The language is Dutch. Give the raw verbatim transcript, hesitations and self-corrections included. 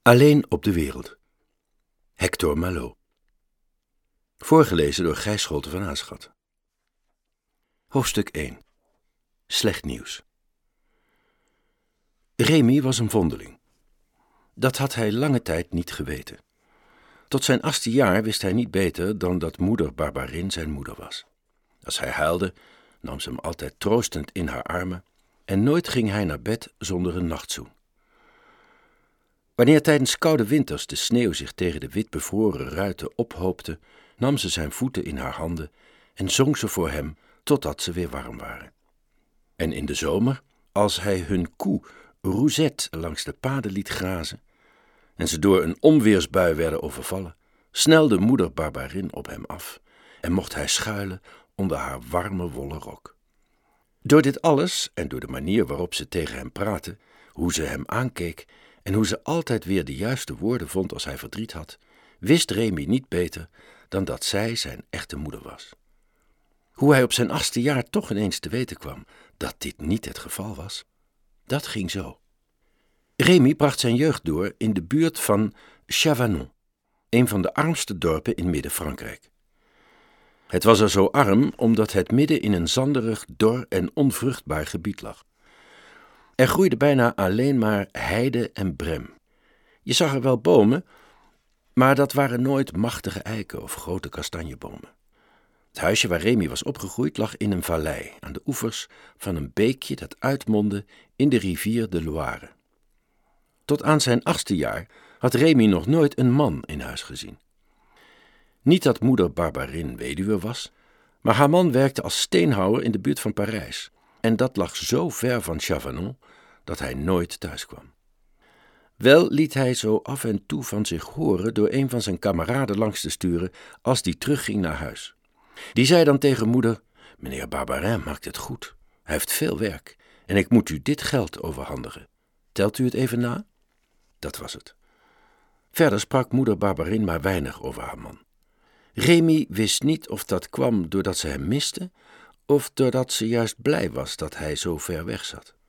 Alleen op de wereld. Hector Malot. Voorgelezen door Gijs Scholte van Aasgat. Hoofdstuk één. Slecht nieuws. Rémy was een vondeling. Dat had hij lange tijd niet geweten. Tot zijn achtste jaar wist hij niet beter dan dat moeder Barbarin zijn moeder was. Als hij huilde, nam ze hem altijd troostend in haar armen en nooit ging hij naar bed zonder een nachtzoen. Wanneer tijdens koude winters de sneeuw zich tegen de wit bevroren ruiten ophoopte, nam ze zijn voeten in haar handen en zong ze voor hem totdat ze weer warm waren. En in de zomer, als hij hun koe Rousette langs de paden liet grazen en ze door een onweersbui werden overvallen, snelde moeder Barbarin op hem af en mocht hij schuilen onder haar warme wollen rok. Door dit alles en door de manier waarop ze tegen hem praatte, hoe ze hem aankeek en hoe ze altijd weer de juiste woorden vond als hij verdriet had, wist Rémy niet beter dan dat zij zijn echte moeder was. Hoe hij op zijn achtste jaar toch ineens te weten kwam dat dit niet het geval was, dat ging zo. Rémy bracht zijn jeugd door in de buurt van Chavanon, een van de armste dorpen in Midden-Frankrijk. Het was er zo arm omdat het midden in een zanderig, dor en onvruchtbaar gebied lag. Er groeide bijna alleen maar heide en brem. Je zag er wel bomen, maar dat waren nooit machtige eiken of grote kastanjebomen. Het huisje waar Rémy was opgegroeid lag in een vallei aan de oevers van een beekje dat uitmondde in de rivier de Loire. Tot aan zijn achtste jaar had Rémy nog nooit een man in huis gezien. Niet dat moeder Barbarin weduwe was, maar haar man werkte als steenhouwer in de buurt van Parijs en dat lag zo ver van Chavanon dat hij nooit thuis kwam. Wel liet hij zo af en toe van zich horen door een van zijn kameraden langs te sturen als die terugging naar huis. Die zei dan tegen moeder: meneer Barbarin maakt het goed, hij heeft veel werk en ik moet u dit geld overhandigen. Telt u het even na? Dat was het. Verder sprak moeder Barbarin maar weinig over haar man. Rémy wist niet of dat kwam doordat ze hem miste of doordat ze juist blij was dat hij zo ver weg zat.